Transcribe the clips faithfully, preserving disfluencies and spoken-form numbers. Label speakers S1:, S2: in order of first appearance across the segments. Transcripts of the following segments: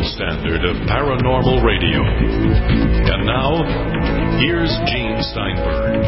S1: standard of paranormal radio. And now, here's Gene Steinberg.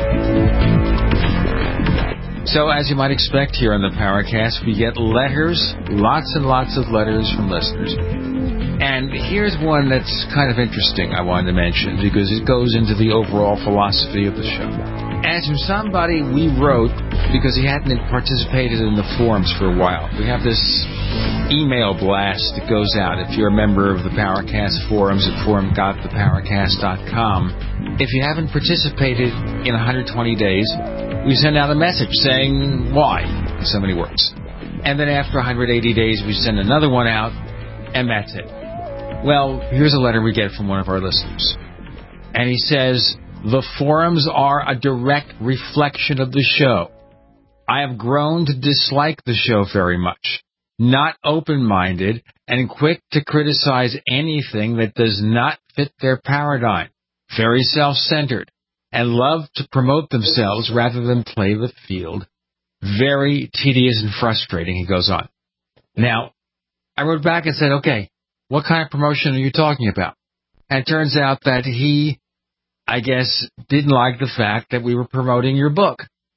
S2: So, as you might expect here on the Paracast, we get letters, lots and lots of letters from listeners. And here's one that's kind of interesting I wanted to mention because it goes into the overall philosophy of the show. As from somebody we wrote because he hadn't participated in the forums for a while. We have this email blast that goes out if you're a member of the Paracast forums at forum dot the paracast dot com. If you haven't participated in one hundred twenty days, we send out a message saying why, in so many words. And then after one hundred eighty days, we send another one out, and that's it. Well, here's a letter we get from one of our listeners. And he says, the forums are a direct reflection of the show. I have grown to dislike the show very much, not open-minded, and quick to criticize anything that does not fit their paradigm, very self-centered, and love to promote themselves rather than play the field. Very tedious and frustrating, he goes on. Now, I wrote back and said, okay, what kind of promotion are you talking about? And it turns out that he, I guess, didn't like the fact that we were promoting your book.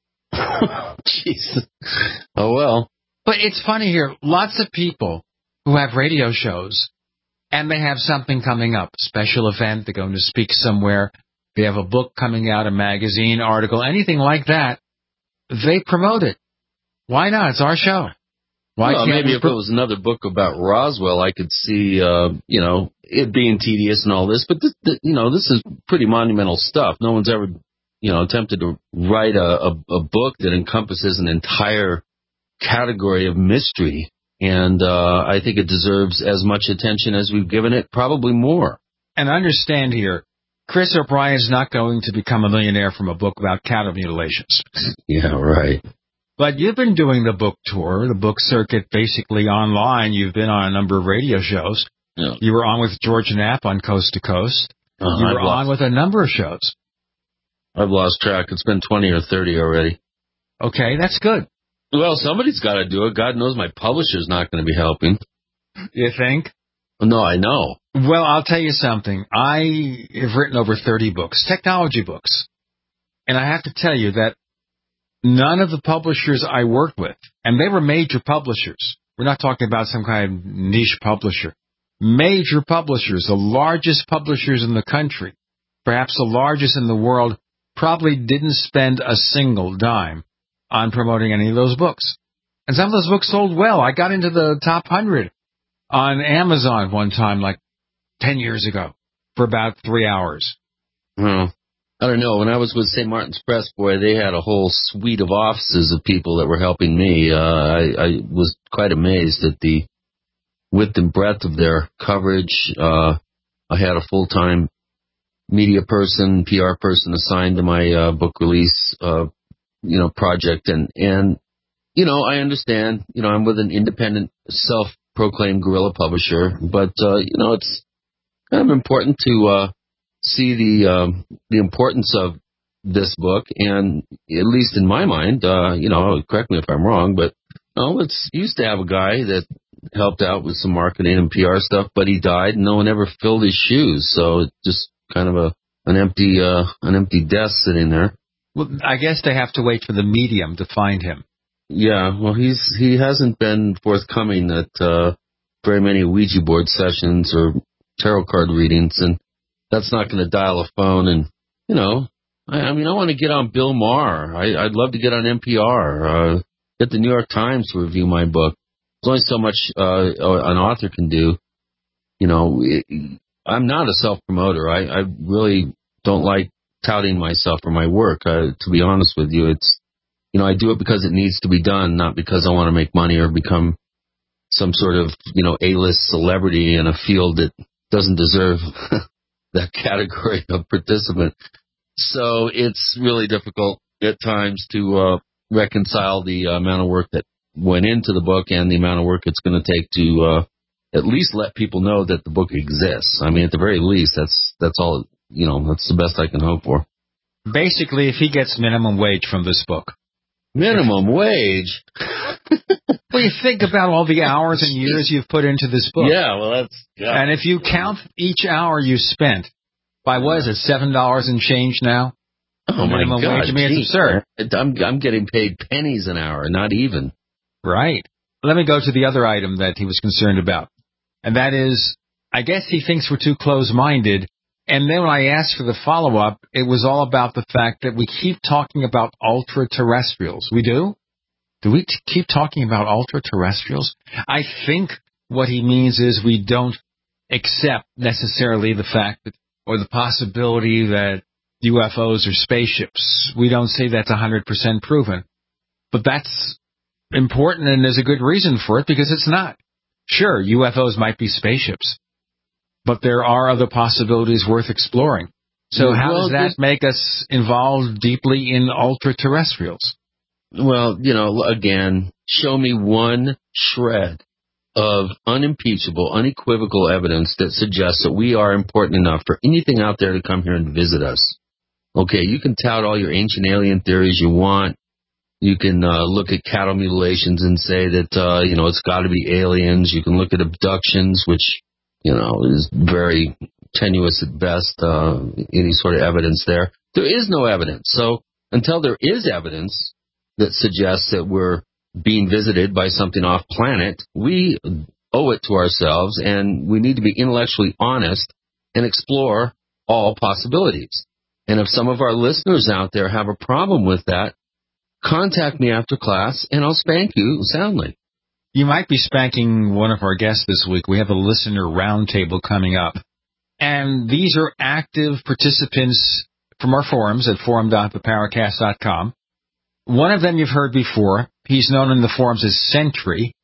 S3: Jeez. Oh, well.
S2: But it's funny here. Lots of people who have radio shows, and they have something coming up, special event, they're going to speak somewhere, they have a book coming out, a magazine, article, anything like that, they promote it. Why not? It's our show. Why
S3: well,
S2: can't
S3: maybe
S2: we
S3: if
S2: pro-
S3: it was another book about Roswell, I could see, uh, you know, it being tedious and all this. But, this, this, you know, this is pretty monumental stuff. No one's ever, you know, attempted to write a, a, a book that encompasses an entire category of mystery. And uh, I think it deserves as much attention as we've given it, probably more.
S2: And understand here, Chris O'Brien's not going to become a millionaire from a book about cattle mutilations.
S3: Yeah, right.
S2: But you've been doing the book tour, the book circuit, basically online. You've been on a number of radio shows.
S3: Yeah.
S2: You were on with George Knapp on Coast to Coast.
S3: Uh,
S2: you were
S3: I've
S2: on
S3: lost,
S2: with a number of shows.
S3: I've lost track. It's been twenty or thirty already.
S2: Okay, that's good.
S3: Well, somebody's got to do it. God knows my publisher's not going to be helping.
S2: You think?
S3: No, I know.
S2: Well, I'll tell you something. I have written over thirty books, technology books. And I have to tell you that none of the publishers I worked with, and they were major publishers. We're not talking about some kind of niche publisher. Major publishers, the largest publishers in the country, perhaps the largest in the world, probably didn't spend a single dime on promoting any of those books. And some of those books sold well. I got into the top one hundred on Amazon one time, like ten years ago, for about three hours.
S3: Hmm. I don't know. When I was with Saint Martin's Press, boy, they had a whole suite of offices of people that were helping me. Uh, I, I was quite amazed at the width and breadth of their coverage. Uh, I had a full-time media person, P R person assigned to my uh, book release, uh, you know, project. And, and, you know, I understand, you know, I'm with an independent, self-proclaimed guerrilla publisher, but, uh, you know, it's kind of important to, uh, see the um, the importance of this book, and at least in my mind, uh, you know, correct me if I'm wrong, but oh, it's used to have a guy that helped out with some marketing and P R stuff, but he died, and no one ever filled his shoes, so it's just kind of a an empty uh, an empty desk sitting there.
S2: Well, I guess they have to wait for the medium to find him.
S3: Yeah, well, he's he hasn't been forthcoming at uh, very many Ouija board sessions or tarot card readings, and that's not going to dial a phone. And, you know, I, I mean, I want to get on Bill Maher. I, I'd love to get on N P R, uh, get the New York Times to review my book. There's only so much uh, an author can do. You know, it, I'm not a self-promoter. I, I really don't like touting myself or my work. Uh, to be honest with you, it's, you know, I do it because it needs to be done, not because I want to make money or become some sort of, you know, A-list celebrity in a field that doesn't deserve that category of participant. So it's really difficult at times to uh, reconcile the uh, amount of work that went into the book and the amount of work it's going to take to uh, at least let people know that the book exists. I mean, at the very least, that's that's all, you know, that's the best I can hope for.
S2: Basically, if he gets minimum wage from this book.
S3: Minimum wage?
S2: Well, you think about all the hours and years you've put into this book.
S3: Yeah, well, that's... Yeah.
S2: And if you count each hour you spent by, what is it, seven dollars and change now?
S3: Oh, my God.
S2: Wage? I mean, it's absurd.
S3: I'm, I'm getting paid pennies an hour, not even.
S2: Right. Let me go to the other item that he was concerned about. And that is, I guess he thinks we're too close-minded. And then when I asked for the follow-up, it was all about the fact that we keep talking about ultra-terrestrials. We do? Do we t- keep talking about ultra-terrestrials? I think what he means is we don't accept necessarily the fact that, or the possibility that U F Os are spaceships. We don't say that's one hundred percent proven. But that's important, and there's a good reason for it, because it's not. Sure, U F Os might be spaceships, but there are other possibilities worth exploring. So how
S3: well,
S2: does that make us involved deeply in ultra-terrestrials?
S3: Well, you know, again, show me one shred of unimpeachable, unequivocal evidence that suggests that we are important enough for anything out there to come here and visit us. Okay, you can tout all your ancient alien theories you want. You can uh, look at cattle mutilations and say that, uh, you know, it's got to be aliens. You can look at abductions, which, you know, is very tenuous at best, uh, any sort of evidence there. There is no evidence. So until there is evidence that suggests that we're being visited by something off planet, we owe it to ourselves, and we need to be intellectually honest and explore all possibilities. And if some of our listeners out there have a problem with that, contact me after class, and I'll spank you soundly.
S2: You might be spanking one of our guests this week. We have a listener roundtable coming up. And these are active participants from our forums at forum dot the paracast dot com. One of them you've heard before. He's known in the forums as Sentry,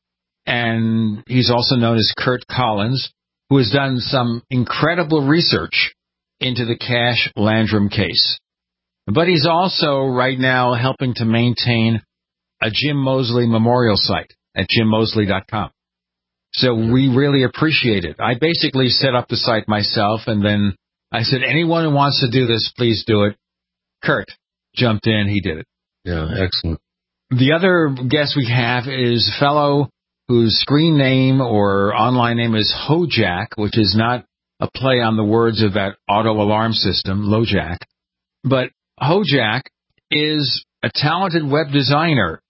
S2: and he's also known as Kurt Collins, who has done some incredible research into the Cash Landrum case. But he's also right now helping to maintain a Jim Moseley memorial site at jim moseley dot com. So we really appreciate it. I basically set up the site myself, and then I said, anyone who wants to do this, please do it. Kurt jumped in. He did it.
S3: Yeah, excellent.
S2: The other guest we have is a fellow whose screen name or online name is Hojack, which is not a play on the words of that auto alarm system, LoJack. But Hojack is a talented web designer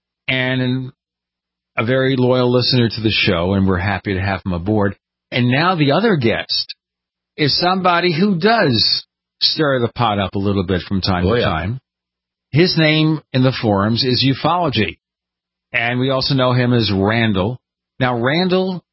S2: and a very loyal listener to the show, and we're happy to have him aboard. And now the other guest is somebody who does stir the pot up a little bit from time
S3: oh,
S2: to
S3: yeah.
S2: time. His name in the forums is Ufology, and we also know him as Randall. Now, Randall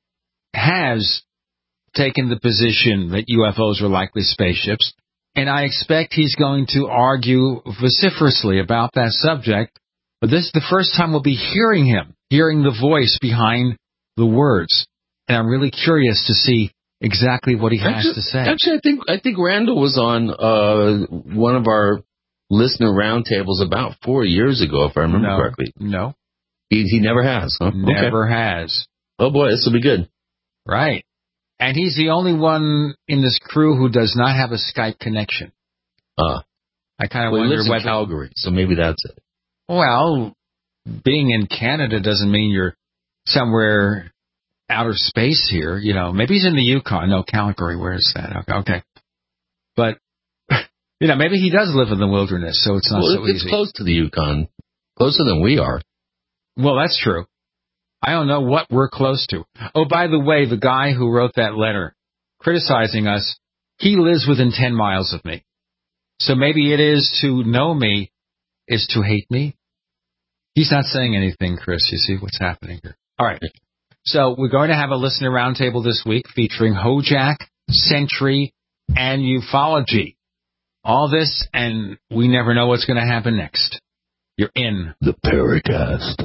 S2: has taken the position that U F Os are likely spaceships, and I expect he's going to argue vociferously about that subject, but this is the first time we'll be hearing him, hearing the voice behind the words, and I'm really curious to see exactly what he has
S3: actually,
S2: to say.
S3: Actually, I think I think Randall was on uh, one of our listener roundtables about four years ago, if I remember
S2: no,
S3: correctly.
S2: No.
S3: He, he never has, huh?
S2: Never
S3: okay.
S2: has.
S3: Oh, boy, this will be good.
S2: Right. And he's the only one in this crew who does not have a Skype connection.
S3: Uh,
S2: I kind of
S3: well,
S2: wonder
S3: he lives
S2: whether...
S3: in Calgary, so maybe that's it.
S2: Well, being in Canada doesn't mean you're somewhere outer space here. You know, maybe he's in the Yukon. No, Calgary, where is that? Okay. okay. But... You know, maybe he does live in the wilderness, so it's not
S3: well,
S2: so
S3: it's
S2: easy.
S3: It's close to the Yukon. Closer than we are.
S2: Well, that's true. I don't know what we're close to. Oh, by the way, the guy who wrote that letter criticizing us, he lives within ten miles of me. So maybe it is to know me is to hate me. He's not saying anything, Chris. You see what's happening here. All right. So we're going to have a listener roundtable this week featuring Hojack, Sentry, and Ufology. All this, and we never know what's going to happen next. You're in
S3: the Paracast.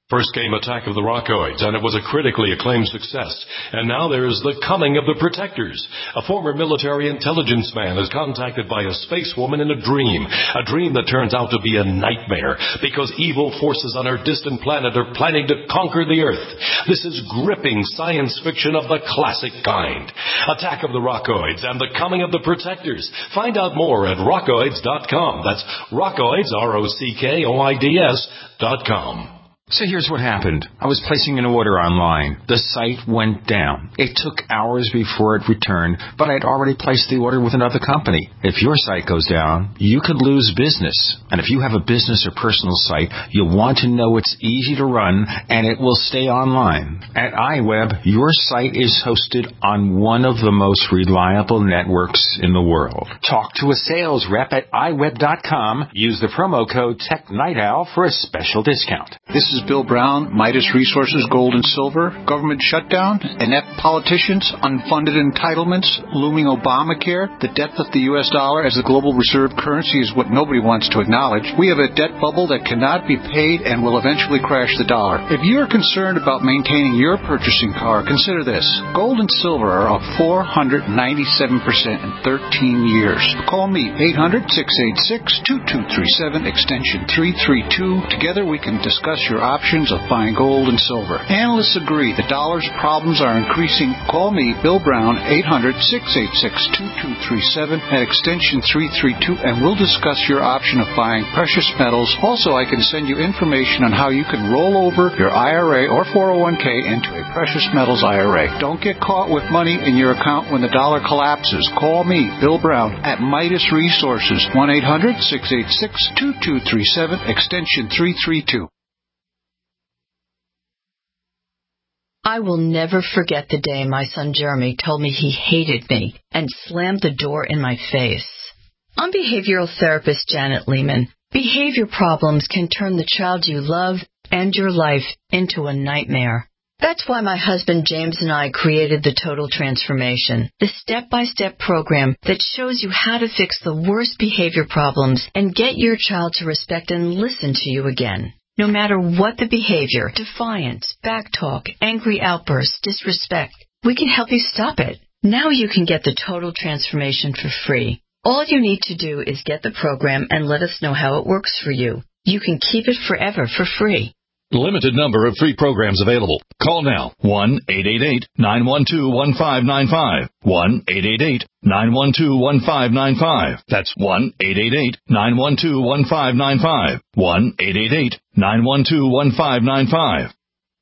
S1: First came Attack of the Rockoids, and it was a critically acclaimed success. And now there is The Coming of the Protectors. A former military intelligence man is contacted by a space woman in a dream, a dream that turns out to be a nightmare, because evil forces on her distant planet are planning to conquer the Earth. This is gripping science fiction of the classic kind. Attack of the Rockoids and The Coming of the Protectors. Find out more at rockoids dot com. That's Rockoids, R O C K O I D S dot com.
S2: So here's what happened. I was placing an order online. The site went down. It took hours before it returned, but I'd already placed the order with another company. If your site goes down, you could lose business. And if you have a business or personal site, you'll want to know it's easy to run and it will stay online. At iWeb, your site is hosted on one of the most reliable networks in the world. Talk to a sales rep at i web dot com. Use the promo code TechNightOwl for a special discount.
S4: This is Bill Brown, Midas Resources, Gold and Silver, government shutdown, inept politicians, unfunded entitlements, looming Obamacare, the death of the U S dollar as the global reserve currency is what nobody wants to acknowledge. We have a debt bubble that cannot be paid and will eventually crash the dollar. If you are concerned about maintaining your purchasing power, consider this. Gold and silver are up four hundred ninety-seven percent in thirteen years. Call me, eight hundred, six eight six, two two three seven, extension three three two. Together we can discuss your options of buying gold and silver. Analysts agree the dollar's problems are increasing. Call me, Bill Brown, eight hundred, six eight six, two two three seven at extension three three two, and we'll discuss your option of buying precious metals. Also, I can send you information on how you can roll over your I R A or four oh one k into a precious metals I R A. Don't get caught with money in your account when the dollar collapses. Call me, Bill Brown, at Midas Resources, one eight hundred, six eight six, two two three seven, extension three three two.
S5: I will never forget the day my son Jeremy told me he hated me and slammed the door in my face. I'm behavioral therapist Janet Lehman. Behavior problems can turn the child you love and your life into a nightmare. That's why my husband James and I created the Total Transformation, the step-by-step program that shows you how to fix the worst behavior problems and get your child to respect and listen to you again. No matter what the behavior, defiance, backtalk, angry outbursts, disrespect, we can help you stop it. Now you can get the Total Transformation for free. All you need to do is get the program and let us know how it works for you. You can keep it forever for free.
S1: Limited number of free programs available. Call now. one eight eight eight, nine one two, one five nine five. one eight eight eight, nine one two, one five nine five. That's one eight eight eight, nine one two, one five nine five. one eight eight eight, nine one two, one five nine five.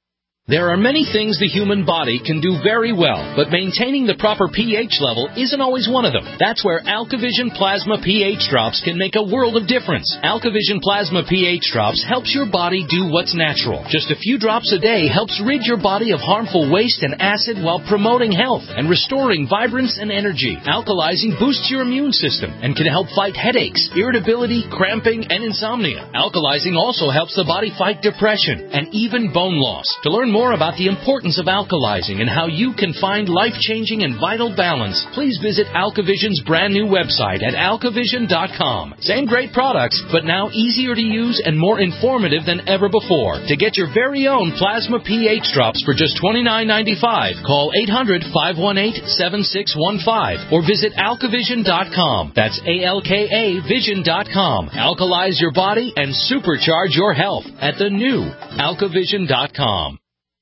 S6: There are many things the human body can do very well, but maintaining the proper pH level isn't always one of them. That's where AlkaVision Plasma pH Drops can make a world of difference. AlkaVision Plasma pH Drops helps your body do what's natural. Just a few drops a day helps rid your body of harmful waste and acid while promoting health and restoring vibrance and energy. Alkalizing boosts your immune system and can help fight headaches, irritability, cramping, and insomnia. Alkalizing also helps the body fight depression and even bone loss. To learn more more about the importance of alkalizing and how you can find life-changing and vital balance, please visit AlkaVision's brand new website at alka vision dot com. Same great products, but now easier to use and more informative than ever before. To get your very own Plasma pH Drops for just twenty-nine ninety-five, call eight hundred, five one eight, seven six one five or visit alka vision dot com. That's A L K A vision dot com. Alkalize your body and supercharge your health at the new alka vision dot com.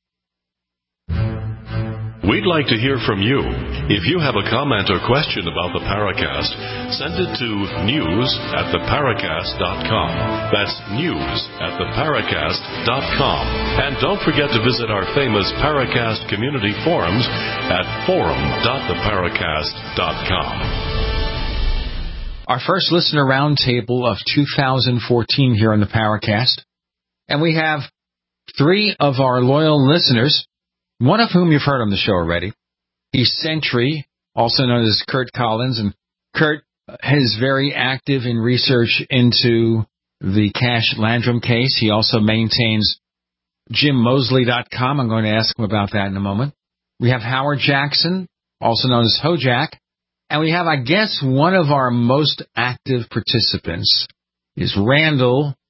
S1: We'd like to hear from you. If you have a comment or question about the Paracast, send it to news at the paracast dot com. That's news at the paracast dot com. And don't forget to visit our famous Paracast community forums at forum dot the paracast dot com.
S2: Our first listener roundtable of two thousand fourteen here on the Paracast. And we have three of our loyal listeners, one of whom you've heard on the show already. He's Sentry, also known as Kurt Collins. And Kurt is very active in research into the Cash Landrum case. He also maintains Jim Mosley dot com. I'm going to ask him about that in a moment. We have Howard Jackson, also known as Hojack. And we have, I guess, one of our most active participants is Randall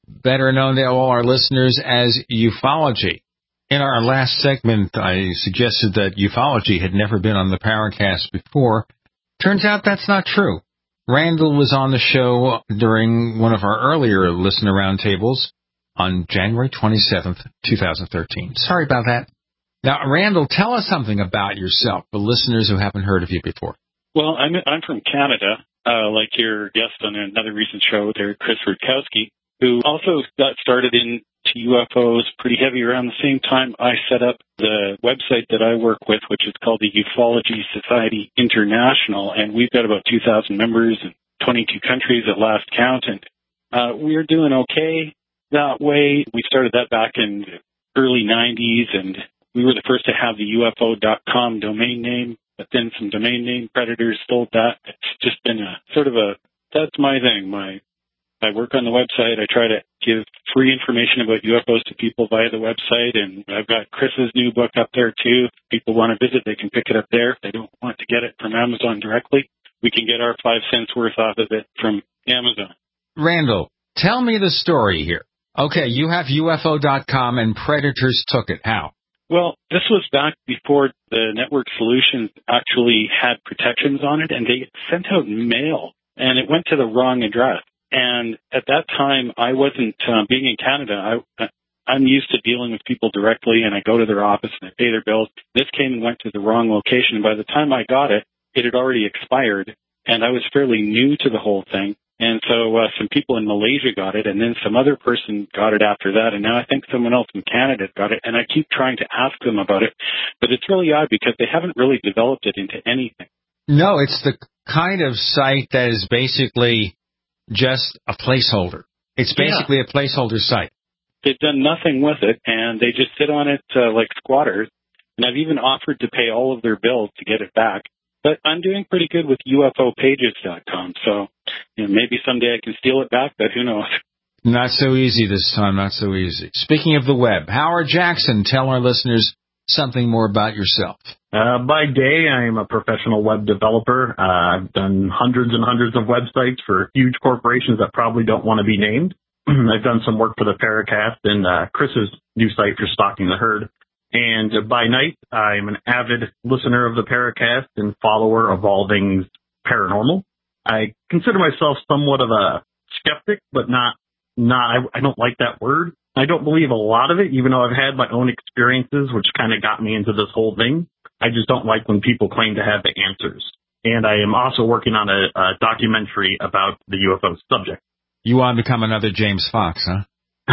S2: better known to all our listeners as ufology. In our last segment, I suggested that ufology had never been on the Paracast before. Turns out that's not true. Randall was on the show during one of our earlier listener roundtables on January twenty-seventh, twenty thirteen. Sorry about that. Now, Randall, tell us something about yourself, the listeners who haven't heard of you before.
S7: Well, I'm I'm from Canada, uh, like your guest on another recent show there, Chris Rutkowski, who also got started into U F Os pretty heavy around the same time I set up the website that I work with, which is called the Ufology Society International, and we've got about two thousand members in twenty-two countries at last count, and uh, we're doing okay that way. We started that back in the early nineties, and we were the first to have the U F O dot com domain name. But then some domain name predators stole that. It's just been a sort of a, that's my thing. My, I work on the website. I try to give free information about U F Os to people via the website. And I've got Chris's new book up there too. If people want to visit, they can pick it up there. If they don't want to get it from Amazon directly, we can get our five cents worth off of it from Amazon.
S2: Randall, tell me the story here. Okay, you have U F O dot com and predators took it. How?
S7: Well, this was back before the network solutions actually had protections on it, and they sent out mail, and it went to the wrong address. And at that time, I wasn't, uh, being in Canada, I, I'm used to dealing with people directly, and I go to their office and I pay their bills. This came and went to the wrong location. And by the time I got it, it had already expired, and I was fairly new to the whole thing. And so uh, some people in Malaysia got it, and then some other person got it after that, and now I think someone else in Canada got it, and I keep trying to ask them about it, but it's really odd because they haven't really developed it into anything.
S2: No, it's the kind of site that is basically just a placeholder. It's basically yeah. a placeholder site.
S7: They've done nothing with it, and they just sit on it uh, like squatters, and I've even offered to pay all of their bills to get it back. But I'm doing pretty good with U F O pages dot com, so you know, maybe someday I can steal it back, but who knows?
S2: Not so easy this time, not so easy. Speaking of the web, Howard Jackson, tell our listeners something more about yourself.
S8: Uh, by day, I am a professional web developer. Uh, I've done hundreds and hundreds of websites for huge corporations that probably don't want to be named. I've done some work for the Paracast and uh, Chris's new site for Stalking the Herd. And by night, I'm an avid listener of the Paracast and follower of all things paranormal. I consider myself somewhat of a skeptic, but not, not, I, I don't like that word. I don't believe a lot of it, even though I've had my own experiences, which kind of got me into this whole thing. I just don't like when people claim to have the answers. And I am also working on a, a documentary about the U F O subject.
S2: You want to become another James Fox, huh?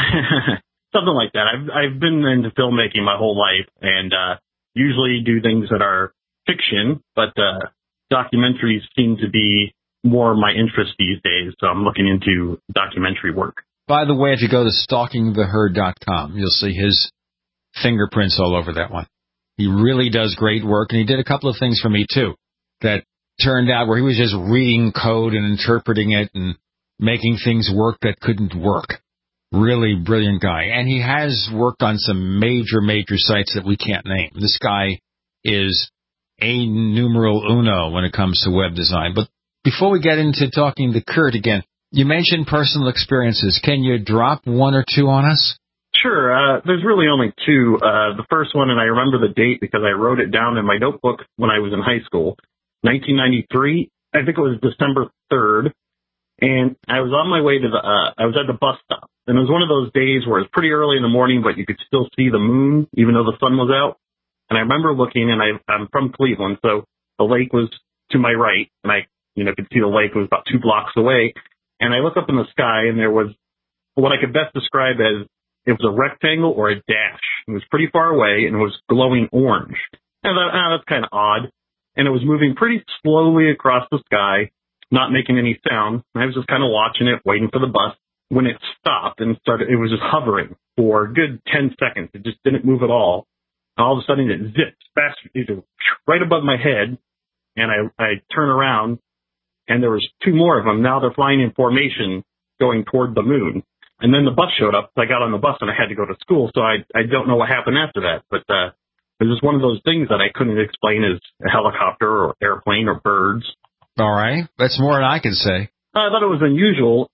S8: Something like that. I've I've been into filmmaking my whole life, and uh, usually do things that are fiction, but uh, documentaries seem to be more my interest these days, so I'm looking into documentary work.
S2: By the way, if you go to stalking the herd dot com, you'll see his fingerprints all over that one. He really does great work, and he did a couple of things for me, too, that turned out where he was just reading code and interpreting it and making things work that couldn't work. Really brilliant guy. And he has worked on some major, major sites that we can't name. This guy is a numeral uno when it comes to web design. But before we get into talking to Kurt again, you mentioned personal experiences. Can you drop one or two on us?
S8: Sure. Uh, there's really only two. Uh, the first one, and I remember the date because I wrote it down in my notebook when I was in high school, nineteen ninety-three. I think it was December third. And I was on my way to the, uh, I was at the bus stop. And it was one of those days where it was pretty early in the morning, but you could still see the moon, even though the sun was out. And I remember looking, and I, I'm from Cleveland, so the lake was to my right, and I, you know, could see the lake was about two blocks away. And I looked up in the sky, and there was what I could best describe as it was a rectangle or a dash. It was pretty far away, and it was glowing orange. And I thought, ah, that's kind of odd. And it was moving pretty slowly across the sky, not making any sound. I was just kind of watching it, waiting for the bus. When it stopped and started, it was just hovering for a good ten seconds. It just didn't move at all. And all of a sudden it zipped fast, right above my head. And I, I turn around and there was two more of them. Now they're flying in formation going toward the moon. And then the bus showed up. I got on the bus and I had to go to school. So I, I don't know what happened after that, but, uh, it was just one of those things that I couldn't explain as a helicopter or airplane or birds.
S2: All right. That's more than I can say.
S8: I thought it was unusual.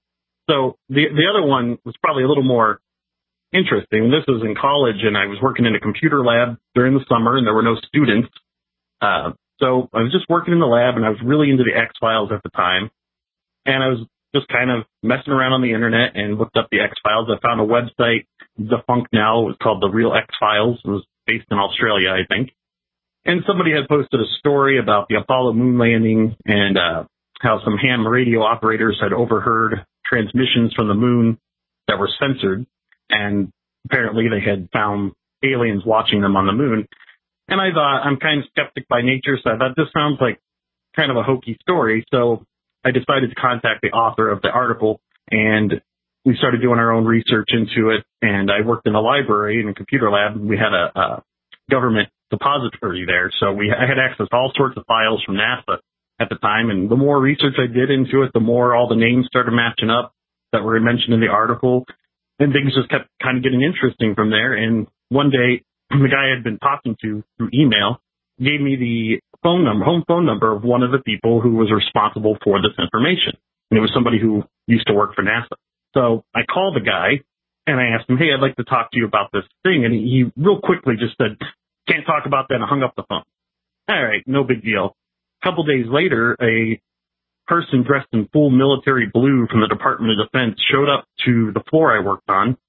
S8: So the the other one was probably a little more interesting. This was in college, and I was working in a computer lab during the summer, and there were no students. Uh, so I was just working in the lab, and I was really into the X-Files at the time. And I was just kind of messing around on the internet and looked up the X-Files. I found a website, defunct now. It was called The Real X-Files. It was based in Australia, I think. And somebody had posted a story about the Apollo moon landing and uh, how some ham radio operators had overheard transmissions from the moon that were censored. And apparently they had found aliens watching them on the moon. And I thought, I'm kind of skeptic by nature, so I thought this sounds like kind of a hokey story. So I decided to contact the author of the article, and we started doing our own research into it. And I worked in a library in a computer lab. We had a, a government depository there, so we I had access to all sorts of files from NASA at the time. And the more research I did into it, the more all the names started matching up that were mentioned in the article, and things just kept kind of getting interesting from there. And one day, the guy I had been talking to through email gave me the phone number, home phone number of one of the people who was responsible for this information. And it was somebody who used to work for NASA. So I called the guy and I asked him, hey, I'd like to talk to you about this thing. And he, he real quickly just said, can't talk about that, and hung up the phone. All right, no big deal. A couple days later, a person dressed in full military blue from the Department of Defense showed up to the floor I worked on,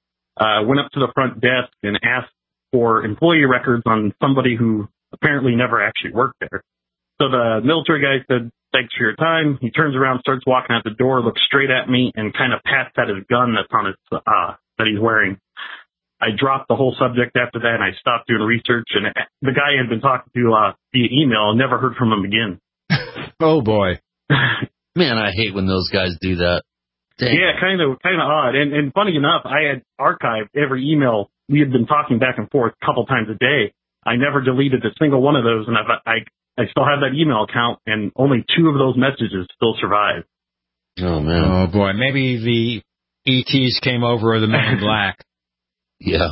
S8: uh, went up to the front desk and asked for employee records on somebody who apparently never actually worked there. So the military guy said, thanks for your time. He turns around, starts walking out the door, looks straight at me, and kind of pats at his gun that's on his, uh, that he's wearing. I dropped the whole subject after that, and I stopped doing research, and the guy I had been talking to uh, via email, and never heard from him again.
S2: Oh, boy.
S3: Man, I hate when those guys do that. Dang. Yeah,
S8: kind of kind of odd. And, and funny enough, I had archived every email. We had been talking back and forth a couple times a day. I never deleted a single one of those, and I've, I I still have that email account, and only two of those messages still survive.
S3: Oh, man.
S2: Oh, boy. Maybe the E Ts came over or the Men in Black.
S3: Yeah.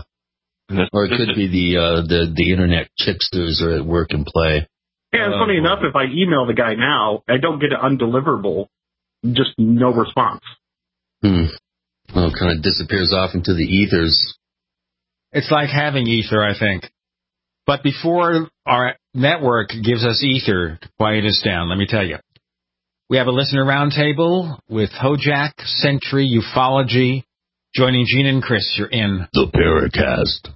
S3: Or it could be the uh, the the internet chicksters are at work and play.
S8: Yeah, it's
S2: oh,
S8: funny
S2: boy.
S8: enough, if I email the guy now, I don't get an undeliverable, just no response.
S3: Hmm. Well, it kind of disappears off into the ethers.
S2: It's like having ether, I think. But before our network gives us ether to quiet us down, let me tell you. We have a listener roundtable with Hojak, Sentry, Ufology. Joining Gene and Chris, you're in
S1: the Paracast.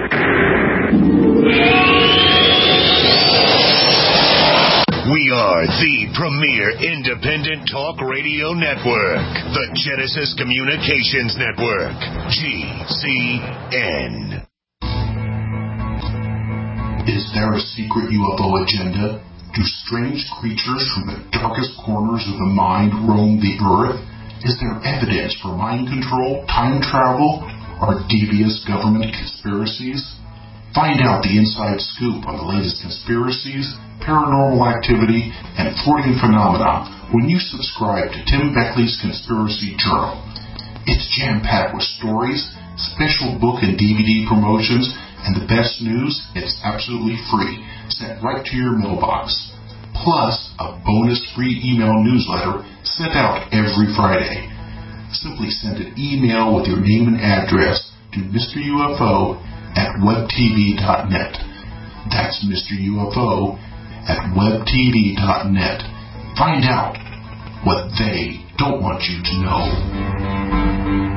S9: We are the premier independent talk radio network, the Genesis Communications Network, G C N.
S10: Is there a secret U F O agenda? Do strange creatures from the darkest corners of the mind roam the earth? Is there evidence for mind control, time travel, or devious government conspiracies? Find out the inside scoop on the latest conspiracies, paranormal activity, and Freudian phenomena when you subscribe to Tim Beckley's Conspiracy Journal. It's jam-packed with stories, special book and D V D promotions, and the best news, it's absolutely free, sent right to your mailbox. Plus, a bonus free email newsletter sent out every Friday. Simply send an email with your name and address to Mister U F O at web t v dot net. That's Mister U F O at web t v dot net. Find out what they don't want you to know.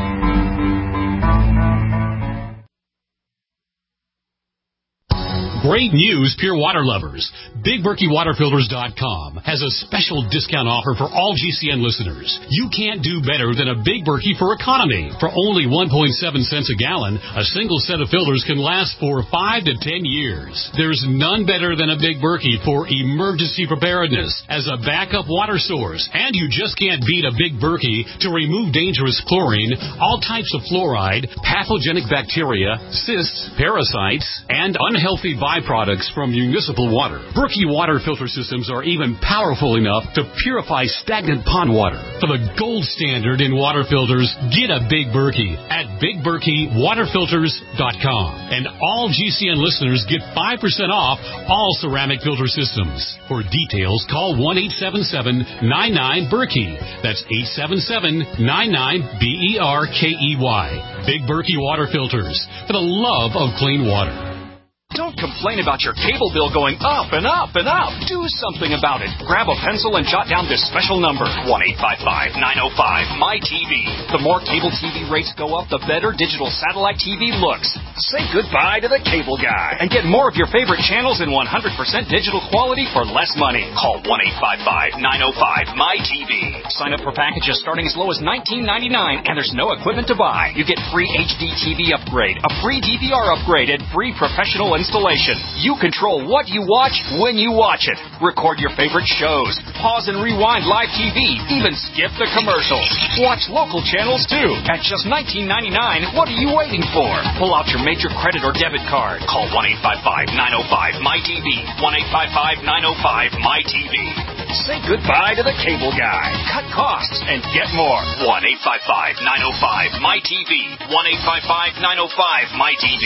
S11: Great news, pure water lovers. Big Berkey Water Filters dot com has a special discount offer for all G C N listeners. You can't do better than a Big Berkey for economy. For only one point seven cents a gallon, a single set of filters can last for five to ten years. There's none better than a Big Berkey for emergency preparedness as a backup water source. And you just can't beat a Big Berkey to remove dangerous chlorine, all types of fluoride, pathogenic bacteria, cysts, parasites, and unhealthy viruses byproducts from municipal water. Berkey water filter systems are even powerful enough to purify stagnant pond water. For the gold standard in water filters, get a Big Berkey at big berkey water filters dot com. And all G C N listeners get five percent off all ceramic filter systems. For details, call one eight seven seven nine nine Berkey. That's eight seven seven nine nine B E R K E Y. Big Berkey water filters, for the love of clean water.
S12: Don't complain about your cable bill going up and up and up. Do something about it. Grab a pencil and jot down this special number, one eight five five nine oh five M Y T V. The more cable T V rates go up, the better digital satellite T V looks. Say goodbye to the cable guy and get more of your favorite channels in one hundred percent digital quality for less money. Call one eight five five nine oh five M Y T V. Sign up for packages starting as low as nineteen ninety-nine, and there's no equipment to buy. You get free H D T V upgrade, a free D V R upgrade, and free professional installation. You control what you watch when you watch it. Record your favorite shows. Pause and rewind live T V. Even skip the commercials. Watch local channels too. At just nineteen ninety-nine, what are you waiting for? Pull out your major credit or debit card. Call one eight five five nine oh five M Y T V. one eight five five nine oh five M Y T V. Say goodbye to the cable guy. Cut costs and get more. one eight five five nine oh five M Y T V. one eight five five nine oh five M Y T V.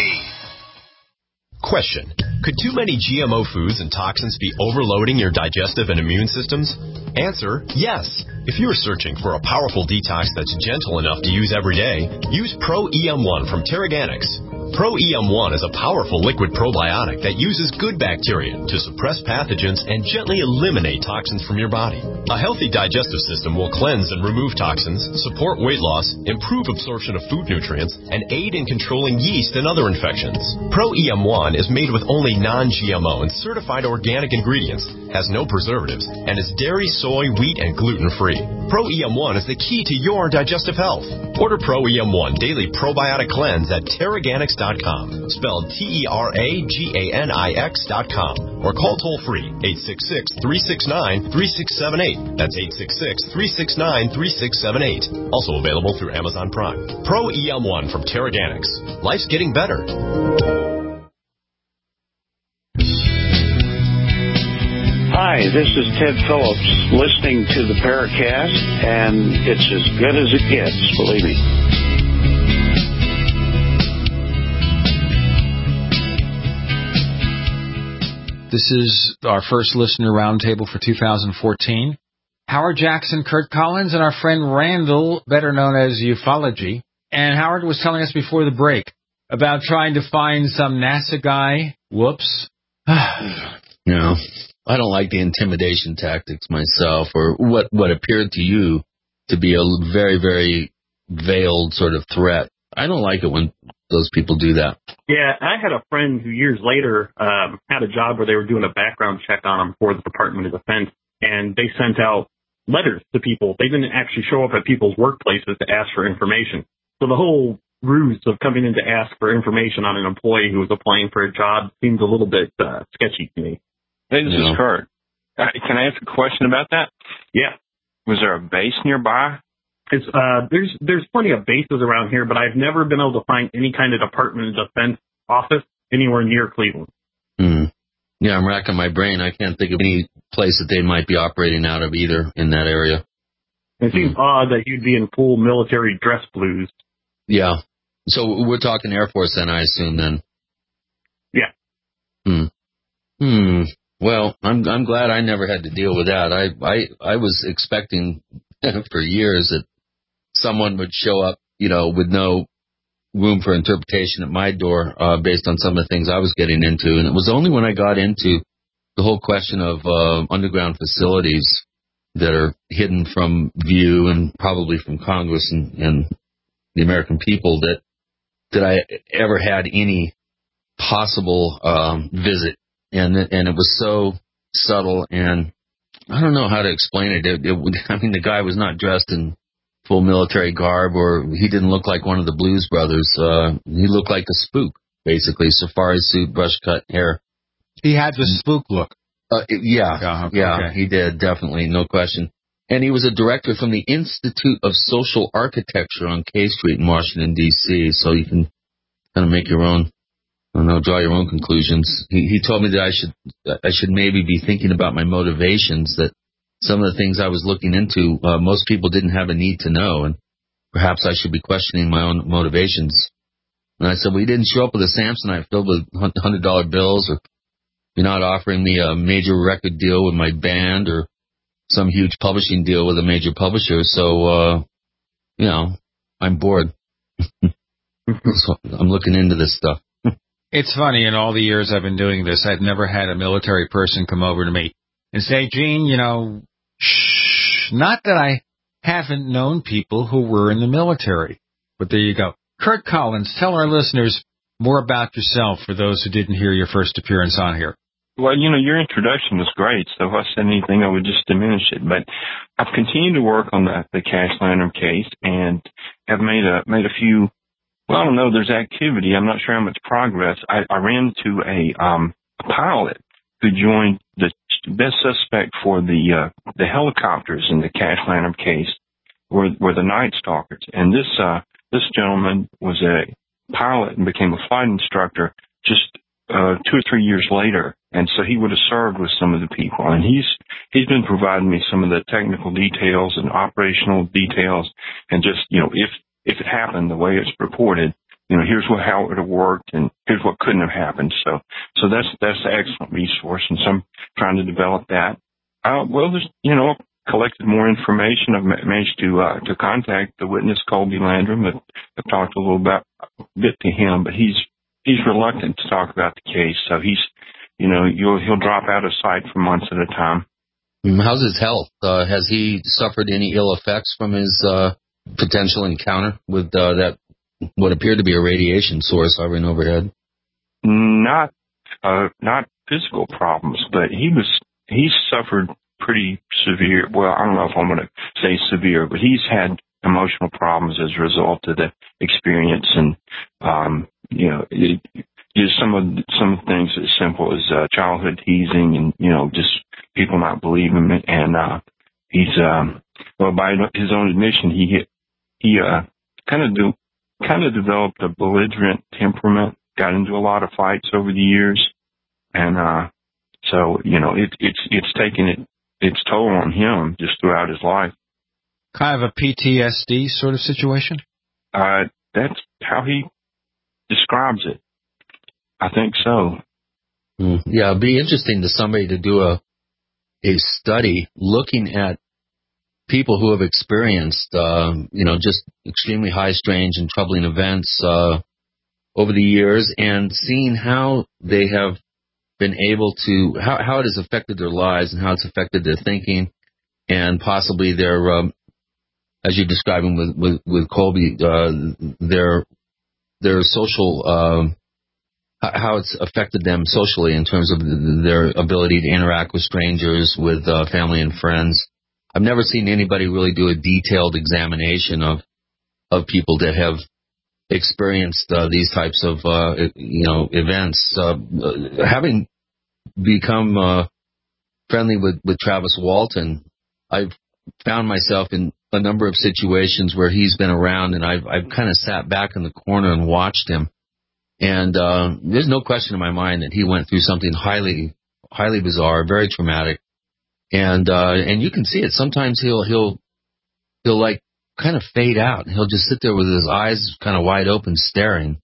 S13: Question. Could too many G M O foods and toxins be overloading your digestive and immune systems? Answer, yes. If you're searching for a powerful detox that's gentle enough to use every day, use Pro E M one from Terraganics. Pro E M one is a powerful liquid probiotic that uses good bacteria to suppress pathogens and gently eliminate toxins from your body. A healthy digestive system will cleanse and remove toxins, support weight loss, improve absorption of food nutrients, and aid in controlling yeast and other infections. Pro E M one is made with only non-G M O and certified organic ingredients, has no preservatives, and is dairy, soy, wheat, and gluten-free. Pro E M one is the key to your digestive health. Order Pro E M one Daily Probiotic Cleanse at Terraganics dot com, spelled T E R A G A N I X dot com, or call toll-free eight six six, three six nine, three six seven eight. That's eight six six, three six nine, three six seven eight. Also available through Amazon Prime. Pro E M one from Terraganics. Life's getting better.
S14: Hi, this is Ted Phillips listening to the Paracast, and it's as good as it gets, believe me.
S2: This is our first listener roundtable for two thousand fourteen. Howard Jackson, Kurt Collins, and our friend Randall, better known as Ufology. And Howard was telling us before the break about trying to find some NASA guy. Whoops.
S3: No, I don't like the intimidation tactics myself, or what, what appeared to you to be a very, very veiled sort of threat. I don't like it when those people do that.
S8: Yeah, I had a friend who years later um, had a job where they were doing a background check on him for the Department of Defense, and they sent out letters to people. They didn't actually show up at people's workplaces to ask for information. So the whole ruse of coming in to ask for information on an employee who was applying for a job seemed a little bit uh, sketchy to me.
S15: Hey, this
S8: You
S15: is
S8: know.
S15: Kurt. Uh, Can I ask a question about that?
S8: Yeah.
S15: Was there a base nearby?
S8: It's, uh, there's there's plenty of bases around here, but I've never been able to find any kind of Department of Defense office anywhere near Cleveland.
S3: Hmm. Yeah, I'm racking my brain. I can't think of any place that they might be operating out of either in that area.
S8: It seems odd that you'd be in full military dress blues.
S3: Yeah. So we're talking Air Force then, I assume, then.
S8: Yeah.
S3: Hmm. Hmm. Well, I'm I'm glad I never had to deal with that. I I, I was expecting for years that someone would show up, you know, with no room for interpretation at my door uh, based on some of the things I was getting into. And it was only when I got into the whole question of uh, underground facilities that are hidden from view and probably from Congress and, and the American people that that I ever had any possible um, visit. And and it was so subtle, and I don't know how to explain it. It, it. I mean, the guy was not dressed in full military garb, or he didn't look like one of the Blues Brothers. Uh, he looked like a spook, basically. Safari suit, brush cut hair.
S2: He had the spook look.
S3: Uh, yeah,
S2: yeah, okay,
S3: yeah,
S2: okay.
S3: he did, definitely, no question. And he was a director from the Institute of Social Architecture on K Street in Washington, D C, so you can kind of make your own I don't know, draw your own conclusions. He, he told me that I should I should maybe be thinking about my motivations, that some of the things I was looking into, uh, most people didn't have a need to know, and perhaps I should be questioning my own motivations. And I said, well, you didn't show up with a Samsonite filled with one hundred dollar bills, or you're not offering me a major record deal with my band, or some huge publishing deal with a major publisher, so, uh, you know, I'm bored. So I'm looking into this stuff.
S2: It's funny, in all the years I've been doing this, I've never had a military person come over to me and say, Gene, you know, shh, not that I haven't known people who were in the military, but there you go. Kurt Collins, tell our listeners more about yourself for those who didn't hear your first appearance on here.
S15: Well, you know, your introduction was great, so if I said anything, I would just diminish it. But I've continued to work on the, the Cash Lantern case and have made a made a few. Well, I don't know. There's activity. I'm not sure how much progress. I, I ran into a, um, a pilot who joined the best suspect for the uh, the helicopters in the Cash Lantern case, were were the Night Stalkers, and this uh, this gentleman was a pilot and became a flight instructor just uh, two or three years later. And so he would have served with some of the people. And he's he's been providing me some of the technical details and operational details, and just, you know, if if it happened the way it's reported, you know, here's what how it would have worked, and here's what couldn't have happened. So so that's that's an excellent resource, and so I'm trying to develop that. Uh, well, there's, you know, collected more information. I've managed to uh, to contact the witness, Colby Landrum. I've, I've talked a little about a bit to him, but he's he's reluctant to talk about the case. So he's, you know, you'll, he'll drop out of sight for months at a time.
S3: How's his health? Uh, has he suffered any ill effects from his uh, potential encounter with uh, that what appeared to be a radiation source hovering overhead?
S15: Not uh, not physical problems, but he was he's suffered pretty severe. Well, I don't know if I'm going to say severe, but he's had emotional problems as a result of the experience, and um, you know, it, just some of some things as simple as uh, childhood teasing, and you know, just people not believing him. And uh, he's um, well, by his own admission, he he uh, kind of do kind of developed a belligerent temperament. Got into a lot of fights over the years, and uh, so you know, it, it's it's taken it its toll on him just throughout his life.
S2: Kind of a P T S D sort of situation?
S15: Uh, that's how he describes it. I think so.
S3: Mm, yeah, it'd be interesting to somebody to do a a study looking at people who have experienced, uh, you know, just extremely high, strange, and troubling events uh, over the years, and seeing how they have been able to, how, how it has affected their lives and how it's affected their thinking, and possibly their, um, as you're describing with with, with Colby, uh, their their social, um, how it's affected them socially in terms of their ability to interact with strangers, with uh, family and friends. I've never seen anybody really do a detailed examination of of people that have experienced uh, these types of uh, you know events. Uh, having become uh, friendly with, with Travis Walton, I've found myself in a number of situations where he's been around, and I've I've kind of sat back in the corner and watched him. And uh, there's no question in my mind that he went through something highly highly bizarre, very traumatic. And uh, and you can see it. Sometimes he'll he'll he'll like kind of fade out. He'll just sit there with his eyes kind of wide open, staring.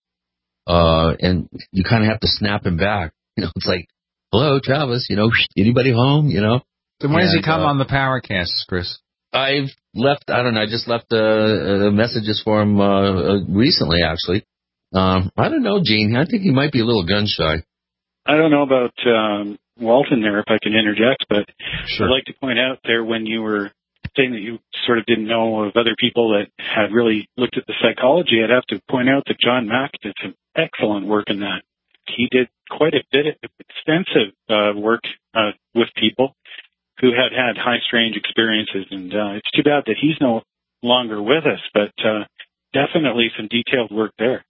S3: Uh, and you kind of have to snap him back. You know, it's like, hello, Travis. You know, anybody home? You know.
S2: Then when
S3: and,
S2: does he come
S3: uh,
S2: on the Powercasts, Chris?
S3: I've left. I don't know. I just left uh, uh, messages for him uh, uh, recently, actually. Um, I don't know, Gene. I think he might be a little gun shy.
S7: I don't know about um, Walton there, if I can interject, but
S3: Sure.
S7: I'd like to point out there when you were saying that you sort of didn't know of other people that had really looked at the psychology, I'd have to point out that John Mack did some excellent work in that. He did quite a bit of extensive uh, work uh, with people who had had high strange experiences, and uh, it's too bad that he's no longer with us, but uh, definitely some detailed work there.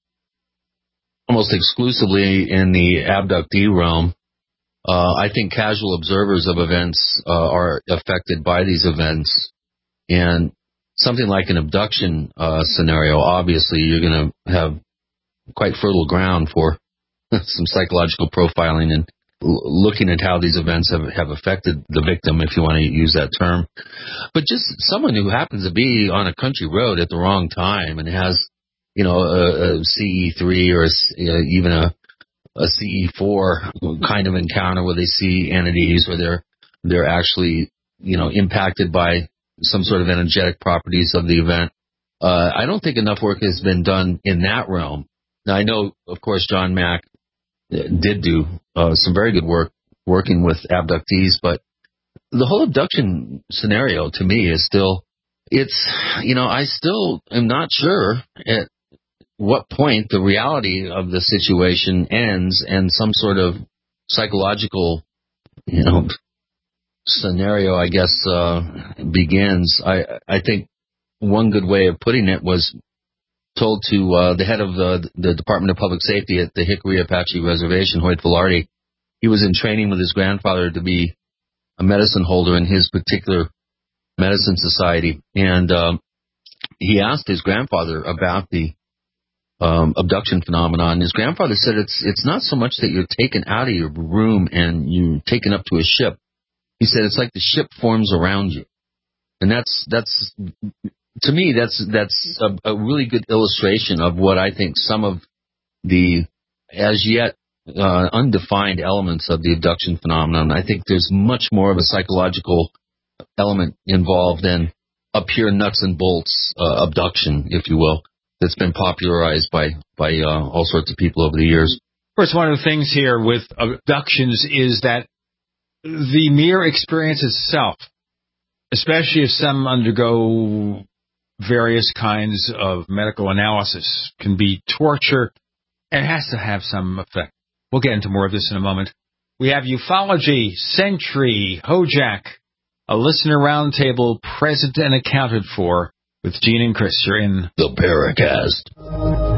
S3: Almost exclusively in the abductee realm. Uh, I think casual observers of events uh, are affected by these events. And something like an abduction uh, scenario, obviously you're going to have quite fertile ground for some psychological profiling and l- looking at how these events have, have affected the victim, if you want to use that term. But just someone who happens to be on a country road at the wrong time and has, you know, a, a C E three or a, uh, even a, a C E four kind of encounter where they see entities or they're they're actually, you know, impacted by some sort of energetic properties of the event. Uh, I don't think enough work has been done in that realm. Now, I know, of course, John Mack did do uh, some very good work working with abductees, but the whole abduction scenario to me is still, it's, you know, I still am not sure at what point the reality of the situation ends and some sort of psychological, you know, scenario, I guess, uh, begins. I, I think one good way of putting it was told to uh, the head of the, the Department of Public Safety at the Hickory Apache Reservation, Hoyt Velarde. He was in training with his grandfather to be a medicine holder in his particular medicine society, and um, he asked his grandfather about the um, abduction phenomenon. His grandfather said it's it's not so much that you're taken out of your room and you're taken up to a ship. He said it's like the ship forms around you, and that's that's to me that's that's a, a really good illustration of what I think some of the as yet uh, undefined elements of the abduction phenomenon. I think there's much more of a psychological element involved than a pure nuts and bolts uh, abduction, if you will, that's been popularized by by uh, all sorts of people over the years.
S2: Of course, one of the things here with abductions is that the mere experience itself, especially if some undergo various kinds of medical analysis, can be torture and has to have some effect. We'll get into more of this in a moment. We have ufology, Sentry, Hojack, a listener roundtable present and accounted for with Gene and Chris. You're in
S3: the Paracast.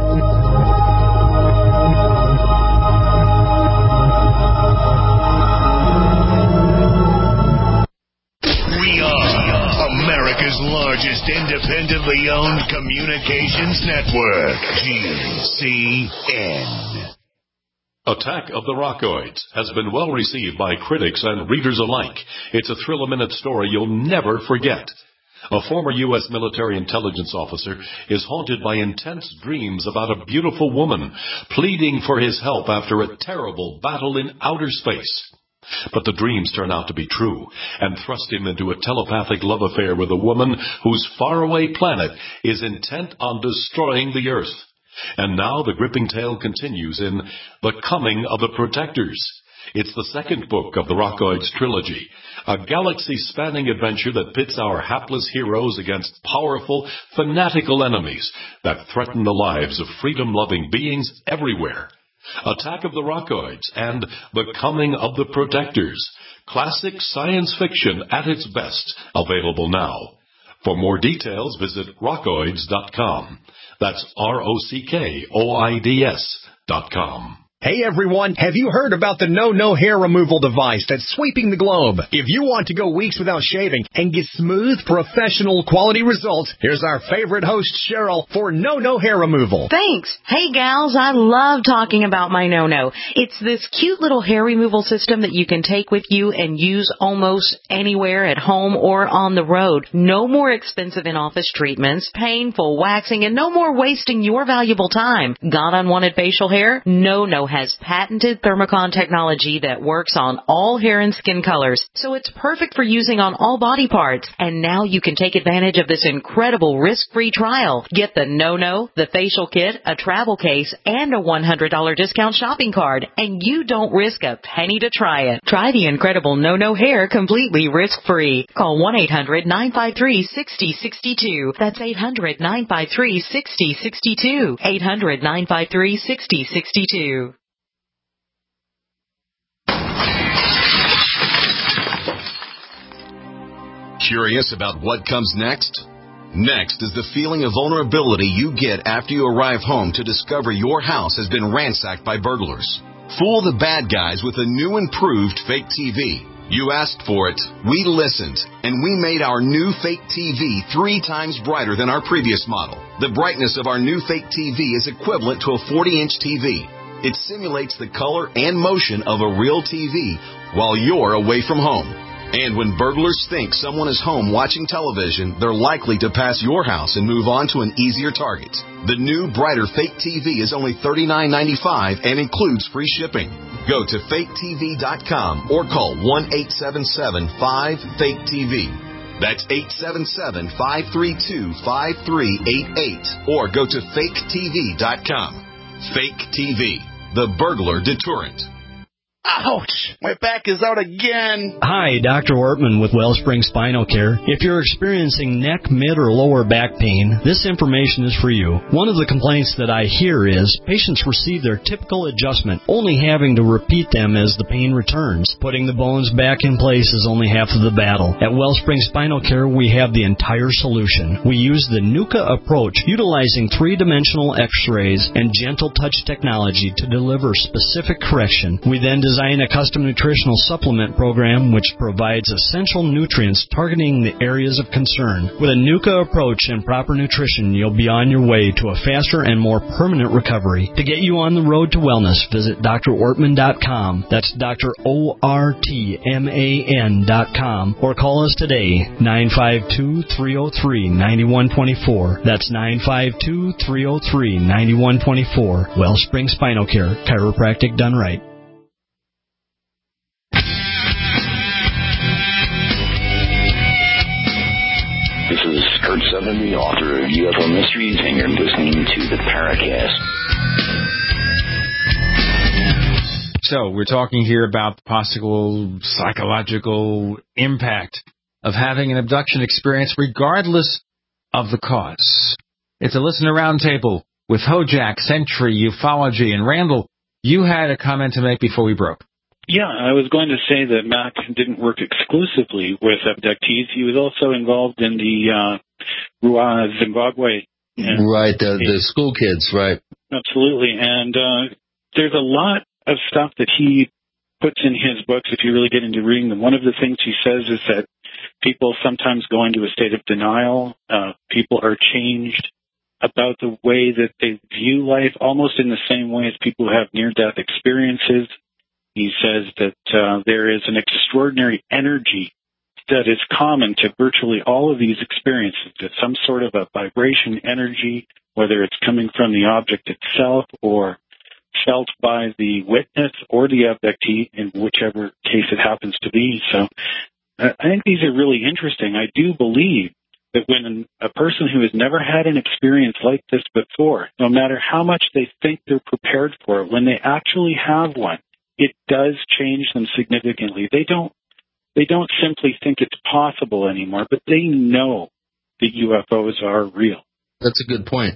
S9: America's largest independently owned communications network, G C N.
S1: Attack of the Rockoids has been well received by critics and readers alike. It's a thrill-a-minute story you'll never forget. A former U S military intelligence officer is haunted by intense dreams about a beautiful woman pleading for his help after a terrible battle in outer space. But the dreams turn out to be true and thrust him into a telepathic love affair with a woman whose faraway planet is intent on destroying the Earth. And now the gripping tale continues in The Coming of the Protectors. It's the second book of the Rockoids trilogy, a galaxy-spanning adventure that pits our hapless heroes against powerful, fanatical enemies that threaten the lives of freedom-loving beings everywhere. Attack of the Rockoids and The Coming of the Protectors. Classic science fiction at its best. Available now. For more details, visit rockoids dot com. That's R O C K O I D S dot com.
S16: Hey everyone, have you heard about the No No hair removal device that's sweeping the globe? If you want to go weeks without shaving and get smooth, professional quality results, here's our favorite host, Cheryl, for No No hair removal.
S17: Thanks. Hey gals, I love talking about my No No. It's this cute little hair removal system that you can take with you and use almost anywhere at home or on the road. No more expensive in-office treatments, painful waxing, and no more wasting your valuable time. Got unwanted facial hair? No No has patented Thermocon technology that works on all hair and skin colors, so it's perfect for using on all body parts. And now you can take advantage of this incredible risk-free trial. Get the No No, the facial kit, a travel case, and a one hundred dollars discount shopping card, and you don't risk a penny to try it. Try the incredible No No hair completely risk-free. Call one eight hundred nine five three six zero six two. That's eight hundred nine five three six zero six two. eight hundred nine five three six zero six two.
S18: Curious about what comes next? Next is the feeling of vulnerability you get after you arrive home to discover your house has been ransacked by burglars. Fool the bad guys with a new improved fake T V. You asked for it, we listened, and we made our new fake T V three times brighter than our previous model. The brightness of our new fake T V is equivalent to a forty-inch T V. It simulates the color and motion of a real T V while you're away from home. And when burglars think someone is home watching television, they're likely to pass your house and move on to an easier target. The new, brighter Fake T V is only thirty-nine ninety-five and includes free shipping. Go to fake T V dot com or call one eight seven seven five fake T V. That's eight seven seven, five three two, five three eight eight or go to fake T V dot com. Fake T V, the burglar deterrent.
S19: Ouch! My back is out again.
S20: Hi, Doctor Ortman with Wellspring Spinal Care. If you're experiencing neck, mid, or lower back pain, this information is for you. One of the complaints that I hear is patients receive their typical adjustment, only having to repeat them as the pain returns. Putting the bones back in place is only half of the battle. At Wellspring Spinal Care, we have the entire solution. We use the NUCA approach, utilizing three-dimensional x-rays and gentle touch technology to deliver specific correction. We then design a custom nutritional supplement program which provides essential nutrients targeting the areas of concern. With a NUCA approach and proper nutrition, you'll be on your way to a faster and more permanent recovery. To get you on the road to wellness, visit D R ortman dot com. That's Doctor O R T M A N dot com. Or call us today, nine five two, three oh three, nine one two four. That's nine five two, three oh three, nine one two four. Wellspring Spinal Care, chiropractic done right.
S21: This is Kurt Sutherland, the author of U F O Mysteries, and you're listening to the Paracast.
S2: So, we're talking here about the possible psychological impact of having an abduction experience regardless of the cause. It's a listener roundtable with Hojack, Sentry, Ufology, and Randall. You had a comment to make before we broke.
S7: Yeah, I was going to say that Mac didn't work exclusively with abductees. He was also involved in the uh, Rua, Zimbabwe.
S3: Right, the, the school kids, right.
S7: Absolutely. And uh, there's a lot of stuff that he puts in his books if you really get into reading them. One of the things he says is that people sometimes go into a state of denial. Uh, people are changed about the way that they view life, almost in the same way as people who have near-death experiences. He says that uh, there is an extraordinary energy that is common to virtually all of these experiences. It's some sort of a vibration energy, whether it's coming from the object itself or felt by the witness or the abductee, in whichever case it happens to be. So uh, I think these are really interesting. I do believe that when a person who has never had an experience like this before, no matter how much they think they're prepared for it, when they actually have one, it does change them significantly. They don't they don't simply think it's possible anymore, but they know that U F Os are real.
S3: That's a good point.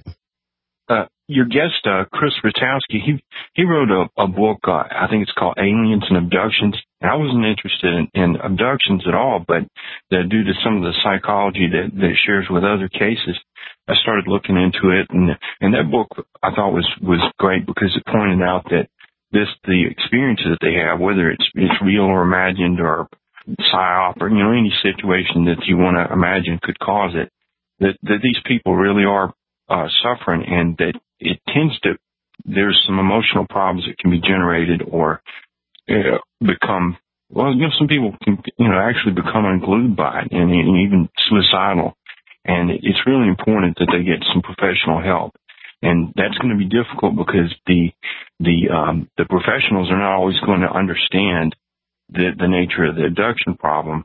S15: Uh, your guest, uh, Chris Rutowski, he he wrote a, a book, uh, I think it's called Aliens and Abductions. And I wasn't interested in, in abductions at all, but uh, due to some of the psychology that, that it shares with other cases, I started looking into it. And, and that book I thought was, was great because it pointed out that this, the experiences that they have, whether it's, it's real or imagined or psyop or, you know, any situation that you want to imagine could cause it, that, that these people really are uh, suffering, and that it tends to, there's some emotional problems that can be generated or uh, become, well, you know, some people can, you know, actually become unglued by it and, and even suicidal. And it's really important that they get some professional help. And that's going to be difficult because the the um, the professionals are not always going to understand the, the nature of the abduction problem,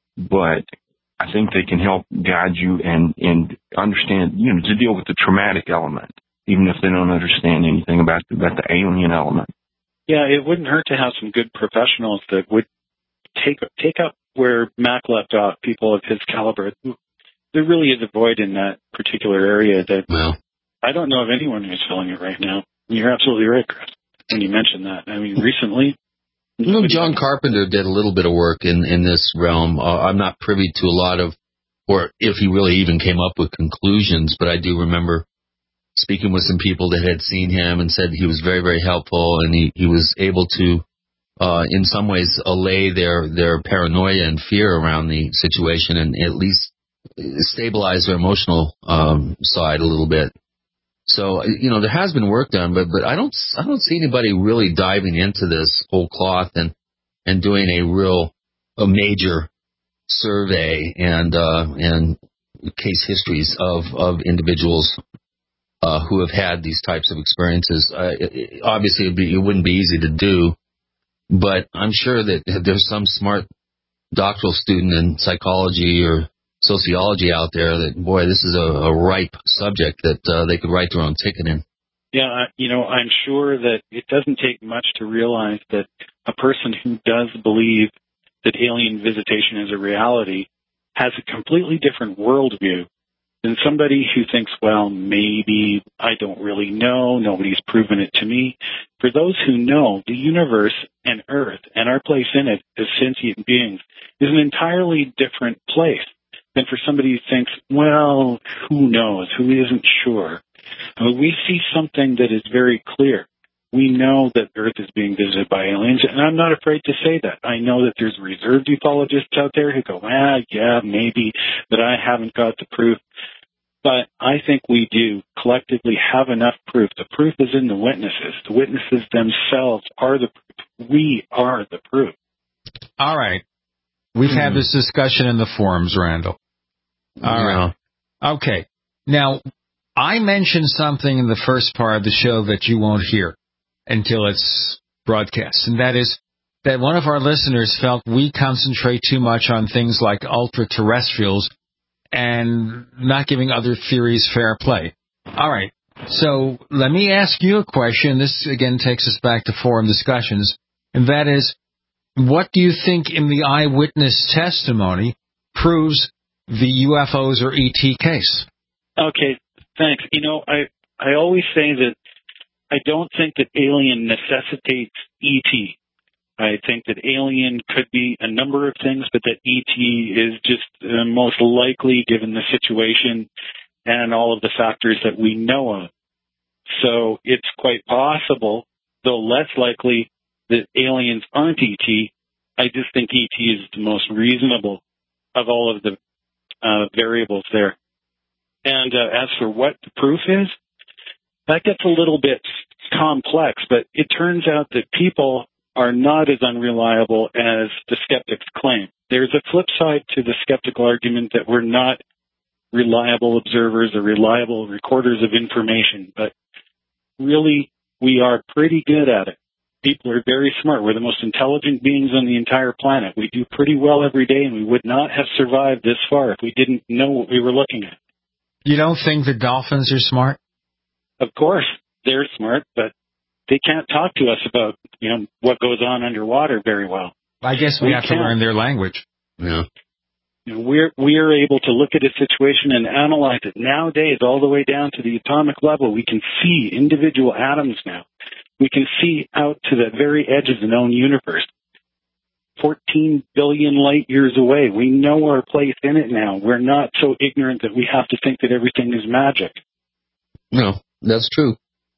S15: but I think they can help guide you and, and understand, you know, to deal with the traumatic element, even if they don't understand anything about, about the alien element.
S7: Yeah, it wouldn't hurt to have some good professionals that would take take up where Mac left off, people of his caliber. There really is a void in that particular area that
S3: well.
S7: I don't know of anyone who's filling it right now. You're absolutely right, Chris, when you mentioned that. I mean, recently...
S3: You know, John Carpenter did a little bit of work in, in this realm. Uh, I'm not privy to a lot of, or if he really even came up with conclusions, but I do remember speaking with some people that had seen him and said he was very, very helpful, and he, he was able to, uh, in some ways, allay their, their paranoia and fear around the situation and at least stabilize their emotional um, side a little bit. So, you know, there has been work done, but, but I don't, I don't see anybody really diving into this whole cloth and, and doing a real, a major survey and, uh, and case histories of, of individuals, uh, who have had these types of experiences. Uh, it, obviously it'd be, it wouldn't be easy to do, but I'm sure that there's some smart doctoral student in psychology or sociology out there that, boy, this is a, a ripe subject that uh, they could write their own ticket in.
S7: Yeah, you know, I'm sure that it doesn't take much to realize that a person who does believe that alien visitation is a reality has a completely different worldview than somebody who thinks, well, maybe, I don't really know, nobody's proven it to me. For those who know, the universe and Earth and our place in it as sentient beings is an entirely different place than for somebody who thinks, well, who knows, who isn't sure. I mean, we see something that is very clear. We know that Earth is being visited by aliens, and I'm not afraid to say that. I know that there's reserved ufologists out there who go, ah, yeah, maybe, but I haven't got the proof. But I think we do collectively have enough proof. The proof is in the witnesses. The witnesses themselves are the proof. We are the proof.
S2: All right. We've mm. had this discussion in the forums, Randall. All yeah. right. Okay. Now, I mentioned something in the first part of the show that you won't hear until it's broadcast, and that is that one of our listeners felt we concentrate too much on things like ultra-terrestrials and not giving other theories fair play. All right. So let me ask you a question. This, again, takes us back to forum discussions, and that is, what do you think in the eyewitness testimony proves the U F Os or E T case?
S7: Okay, thanks. You know, I I always say that I don't think that alien necessitates E T. I think that alien could be a number of things, but that E T is just uh, most likely given the situation and all of the factors that we know of. So it's quite possible, though less likely, that aliens aren't E T. I just think E T is the most reasonable of all of the uh, variables there. And uh, as for what the proof is, that gets a little bit complex, but it turns out that people are not as unreliable as the skeptics claim. There's a flip side to the skeptical argument that we're not reliable observers or reliable recorders of information, but really we are pretty good at it. People are very smart. We're the most intelligent beings on the entire planet. We do pretty well every day, and we would not have survived this far if we didn't know what we were looking at.
S2: You don't think the dolphins are smart?
S7: Of course, they're smart, but they can't talk to us about, you know, what goes on underwater very well.
S2: I guess we, we have can't. to learn their language.
S3: Yeah.
S7: You know, we're we are able to look at a situation and analyze it nowadays all the way down to the atomic level. We can see individual atoms now. We can see out to the very edge of the known universe. fourteen billion light years away. We know our place in it now. We're not so ignorant that we have to think that everything is magic.
S3: No, that's true.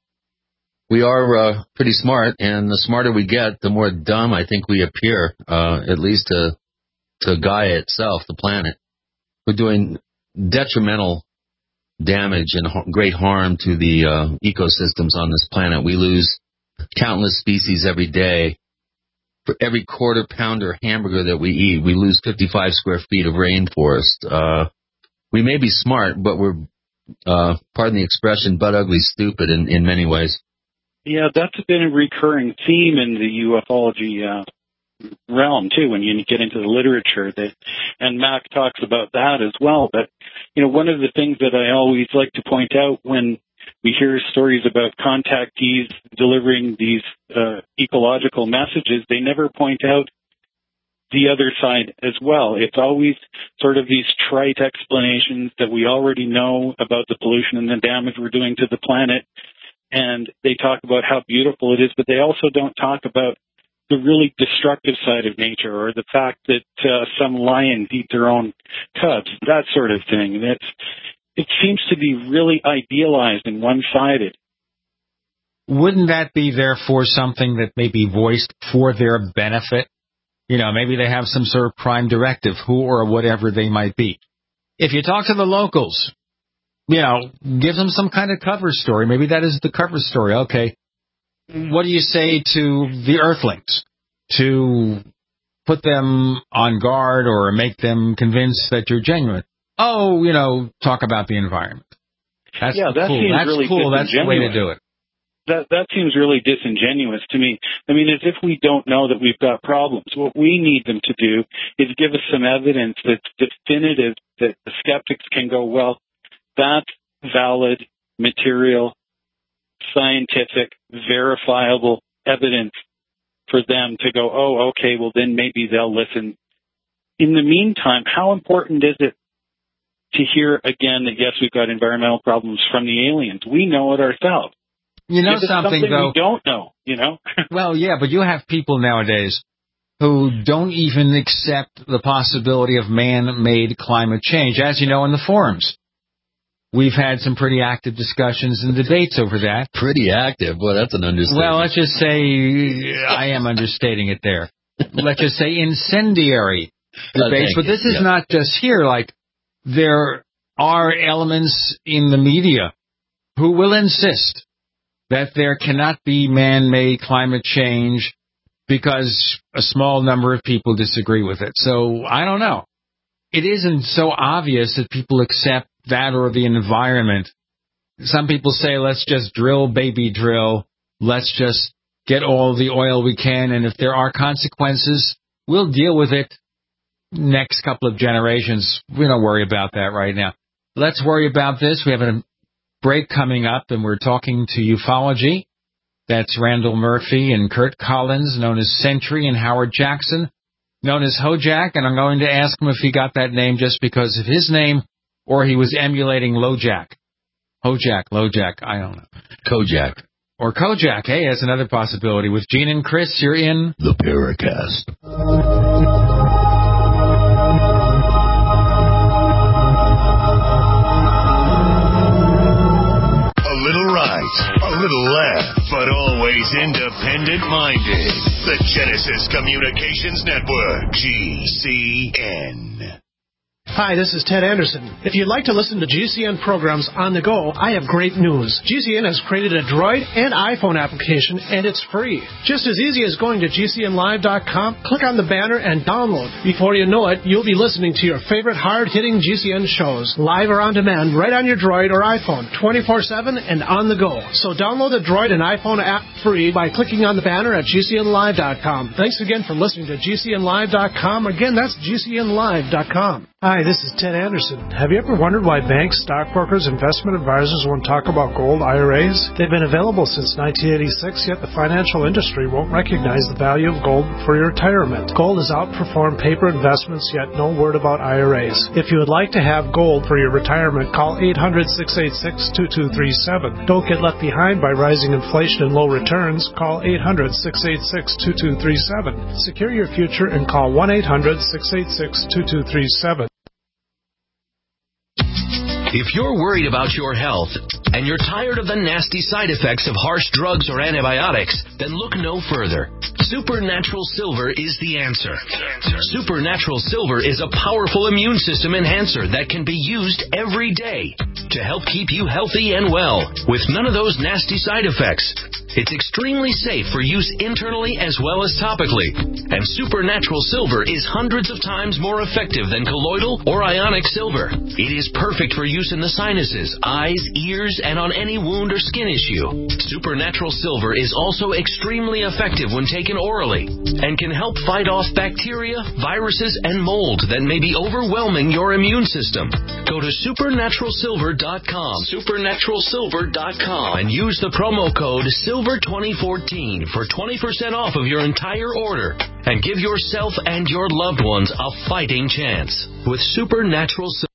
S3: We are uh, pretty smart, and the smarter we get, the more dumb I think we appear, uh, at least to, to Gaia itself, the planet. We're doing detrimental damage and ha- great harm to the uh, ecosystems on this planet. We lose countless species every day. For every quarter pounder hamburger that we eat, we lose fifty-five square feet of rainforest. Uh, we may be smart, but we're, uh, pardon the expression, butt ugly stupid in, in many ways.
S7: Yeah, that's been a recurring theme in the ufology uh, realm, too, when you get into the literature. That, and Mac talks about that as well. But, you know, one of the things that I always like to point out when we hear stories about contactees delivering these uh, ecological messages, they never point out the other side as well. It's always sort of these trite explanations that we already know about the pollution and the damage we're doing to the planet. And they talk about how beautiful it is, but they also don't talk about the really destructive side of nature, or the fact that uh, some lions eat their own cubs, that sort of thing. That's, it seems to be really idealized and one-sided.
S2: Wouldn't that be, therefore, something that may be voiced for their benefit? You know, maybe they have some sort of prime directive, who or whatever they might be. If you talk to the locals, you know, give them some kind of cover story. Maybe that is the cover story. Okay. What do you say to the Earthlings? To put them on guard or make them convinced that you're genuine? Oh, you know, talk about the environment. That's
S7: yeah, that
S2: cool.
S7: seems
S2: That's
S7: really
S2: cool. That's the way to
S7: disingenuous.
S2: do it.
S7: That that seems really disingenuous to me. I mean, as if we don't know that we've got problems. What we need them to do is give us some evidence that's definitive, that the skeptics can go, well, that's valid, material, scientific, verifiable evidence for them to go, oh, okay, well, then maybe they'll listen. In the meantime, how important is it to hear again that, yes, we've got environmental problems from the aliens? We know it ourselves.
S2: You know
S7: If it's
S2: something,
S7: something
S2: though?
S7: we don't know, you know?
S2: Well, yeah, but you have people nowadays who don't even accept the possibility of man-made climate change, as you know, in the forums. We've had some pretty active discussions and debates over that.
S3: Pretty active? Boy, that's an understatement.
S2: Well, let's just say I am understating it there. Let's just say incendiary debates.
S3: Uh,
S2: but this
S3: you.
S2: is
S3: yeah.
S2: not just here. Like, there are elements in the media who will insist that there cannot be man-made climate change because a small number of people disagree with it. So, I don't know. It isn't so obvious that people accept that or the environment. Some people say, let's just drill, baby drill. Let's just get all the oil we can, and if there are consequences, we'll deal with it next couple of generations. We don't worry about that right now. Let's worry about this. We have a break coming up, and we're talking to ufology. That's Randall Murphy and Kurt Collins, known as Sentry, and Howard Jackson, known as Hojack, and I'm going to ask him if he got that name just because of his name, or he was emulating LoJack. Hojack, LoJack, I don't know.
S3: Kojak.
S2: Or Kojak, hey, that's another possibility. With Gene and Chris, you're in
S9: The Paracast. A little right, a little left, but always independent-minded. The Genesis Communications Network, G C N.
S4: Hi, this is Ted Anderson. If you'd like to listen to G C N programs on the go, I have great news. G C N has created a Droid and iPhone application, and it's free. Just as easy as going to G C N live dot com, click on the banner, and download. Before you know it, you'll be listening to your favorite hard-hitting G C N shows, live or on demand, right on your Droid or iPhone, twenty-four seven and on the go. So download the Droid and iPhone app free by clicking on the banner at G C N live dot com. Thanks again for listening to G C N live dot com. Again, that's G C N live dot com. Hi, this is Ted Anderson. Have you ever wondered why banks, stockbrokers, investment advisors won't talk about gold I R As? They've been available since nineteen eighty-six, yet the financial industry won't recognize the value of gold for your retirement. Gold has outperformed paper investments, yet no word about I R As. If you would like to have gold for your retirement, call eight hundred, six eight six, two two three seven. Don't get left behind by rising inflation and low returns. Call eight hundred, six eight six, two two three seven. Secure your future and call one eight hundred, six eight six, two two three seven.
S22: If you're worried about your health and you're tired of the nasty side effects of harsh drugs or antibiotics, then look no further. Supernatural Silver is the answer. Supernatural Silver is a powerful immune system enhancer that can be used every day to help keep you healthy and well with none of those nasty side effects. It's extremely safe for use internally as well as topically. And Supernatural Silver is hundreds of times more effective than colloidal or ionic silver. It is perfect for use in the sinuses, eyes, ears, and on any wound or skin issue. Supernatural Silver is also extremely effective when taken orally and can help fight off bacteria, viruses, and mold that may be overwhelming your immune system. Go to supernatural silver dot com, supernatural silver dot com, and use the promo code Silver twenty fourteen for twenty percent off of your entire order and give yourself and your loved ones a fighting chance with Supernatural Silver.